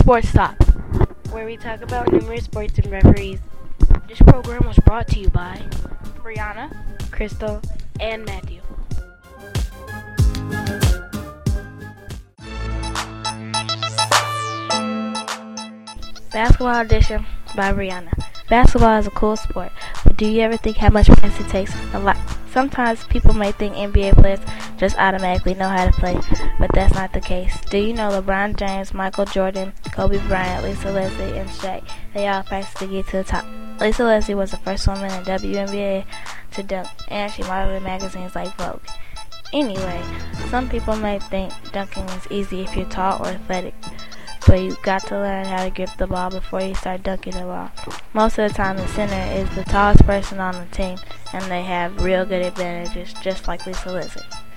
Sports Talk, where we talk about numerous sports and referees. This program was brought to you by Brianna, Crystal, and Matthew. Basketball Edition by Brianna. Basketball is a cool sport, but do you ever think how much practice it takes? A lot. Sometimes people may think NBA players just automatically know how to play, but that's not the case. Do you know LeBron James, Michael Jordan, Kobe Bryant, Lisa Leslie, and Shaq, they all practice to get to the top. Lisa Leslie was the first woman in WNBA to dunk, and she modeled in magazines like Vogue. Anyway, some people may think dunking is easy if you're tall or athletic, but you got to learn how to grip the ball before you start dunking the ball. Most of the time, the center is the tallest person on the team, and they have real good advantages, just like Lisa Leslie.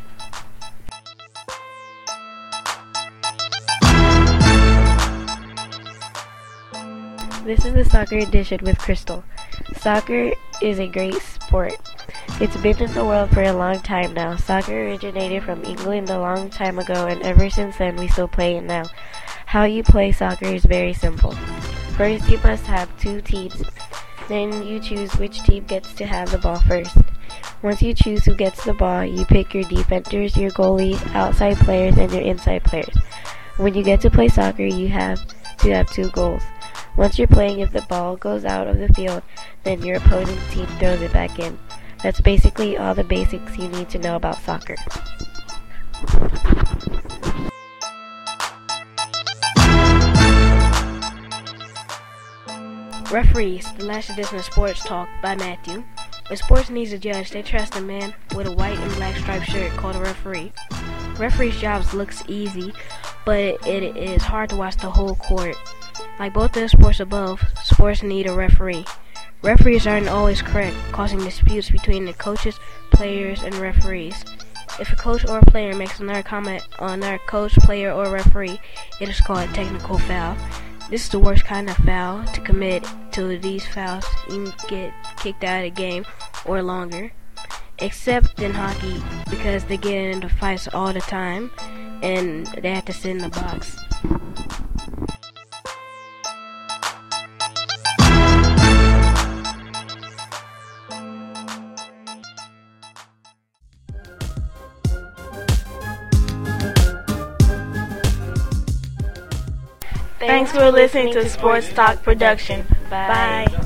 This is the Soccer Edition with Crystal. Soccer is a great sport. It's been in the world for a long time now. Soccer originated from England a long time ago, and ever since then we still play it now. How you play soccer is very simple. First, you must have two teams. Then you choose which team gets to have the ball first. Once you choose who gets the ball, you pick your defenders, your goalie, outside players, and your inside players. When you get to play soccer, you have to have two goals. Once you're playing, if the ball goes out of the field, then your opposing team throws it back in. That's basically all the basics you need to know about soccer. Referees, the last edition of Sports Talk by Matthew. When sports needs a judge, they trust a man with a white and black striped shirt called a referee. Referee's job looks easy, but it is hard to watch the whole court. Like both the sports above, sports need a referee. Referees aren't always correct, causing disputes between the coaches, players, and referees. If a coach or a player makes another comment on another coach, player, or referee, it is called a technical foul. This is the worst kind of foul to commit. To these fouls, you can get kicked out of the game or longer. Except in hockey, because they get into fights all the time, and they have to sit in the box. Thanks for listening to Sports Talk Production. Bye.